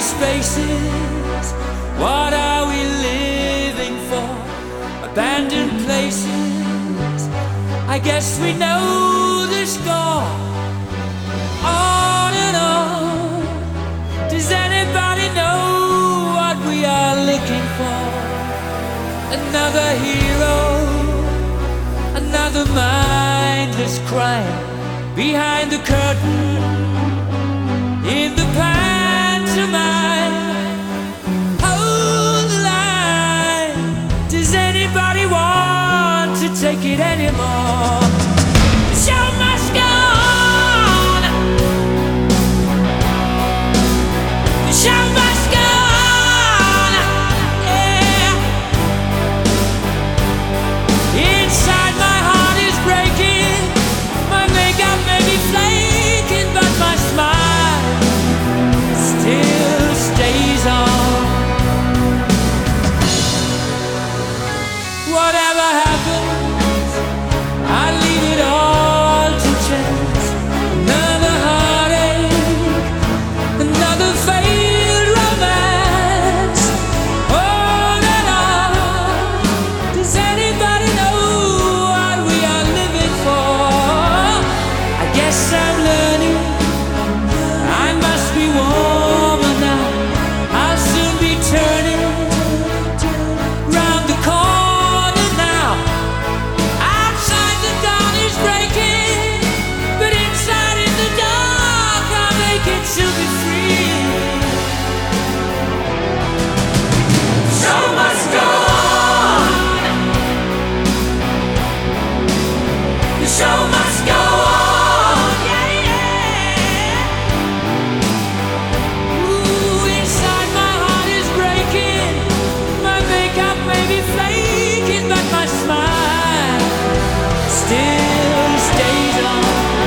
spaces. What are we living for? Abandoned places. I guess we know the score. On and on. Does anybody know what we are looking for? Another hero, another mindless crime behind the curtain in the pantomime. Hold the line. Does anybody want to take it anymore? The show must go on. The show must go on. Yeah. Inside my heart is breaking. My makeup may be flaking, but my smile still stays on. Whatever happens, I leave it all to chance. Another heartache, another failed romance. On and on. Does anybody know what we are living for? I guess I'm learning. I must be warmer now. I'll soon be turning round the corner now. Outside the dawn is breaking, but inside in the dark I'll make it to be free. Show must go on. The show must go on. Yeah, yeah. Ooh, inside my heart is breaking. My makeup may be flaking, but my smile still stays on.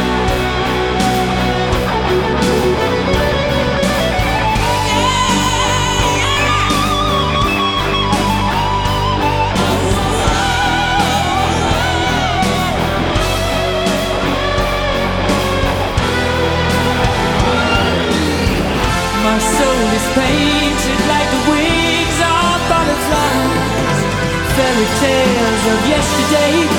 My soul is painted like the wings of butterflies. Fairy tales of yesterday